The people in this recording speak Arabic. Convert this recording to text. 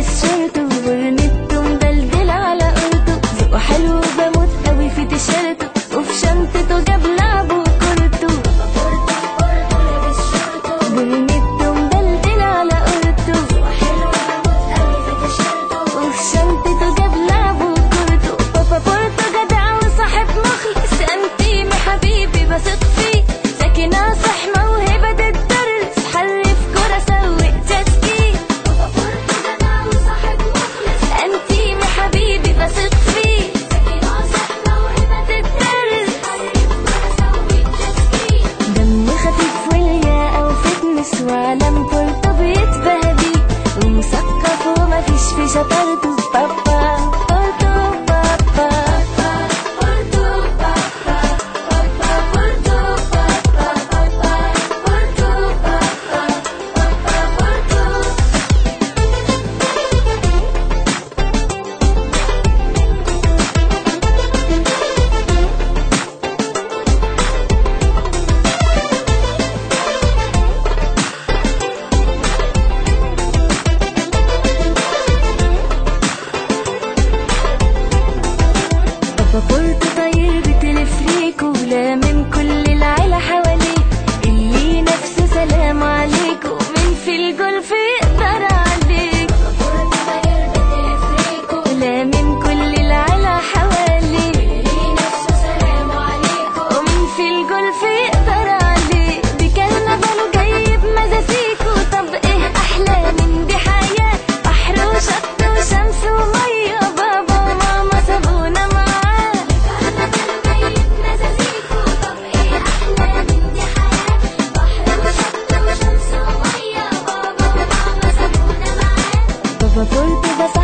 بالشورت وبرنيته مدلدل على قرطه، ذوقه حلو بموت قوي في تيشيرته، وفي شنطته جاب لعبه وكورته. برنيته مدلدل على قرطه، ذوقه حلو بموت قوي في تيشيرته، وفي شنطته جاب لعبه وكورته. بابا بورتو جدع وصاحب مخلص، انتيمي حبيبي بثق فيه، ذكي ناصح موهبة تدرس، حرف كرة سوق جيت سكي. بابا بورتو جدع وصاحب مخلص، انتيمي حبيبي بثق فيه، ذكي ناصح موهبة تدرس، حرف كرة سوق جيت سكي. دمه خفيف والياقة وفتنس، وعلم بورتو بيتباهى بيه، ومثقف ومفيش في شطارته. بابا بورتو بابا بورتو بابا بابا بورتو بابا بابا بورتو بابا بابا بورتو. بابا بورتو طاير بتلفريكو، لامم كل العيلة حواليه، اللي نفسه سلام عليكو، من في الجولف يقدر عليك. بابا بورتو طاير بتلفريكو، لامم كل العيلة حواليه، اللي نفسه سلام عليكو، ومن في الجولف يقدر عليه. دي كرنفال جايب مزاسيكو، طب ايه احلى من دي حياة، بحر وشط وشمس ومية، بابا وماما سابونا معاه. كرنفال جايب مزاسيكو، طب ايه احلى من دي حياة، بحر وشط وشمس ومية، بابا وماما سابونا معاه. بابا بورتو ده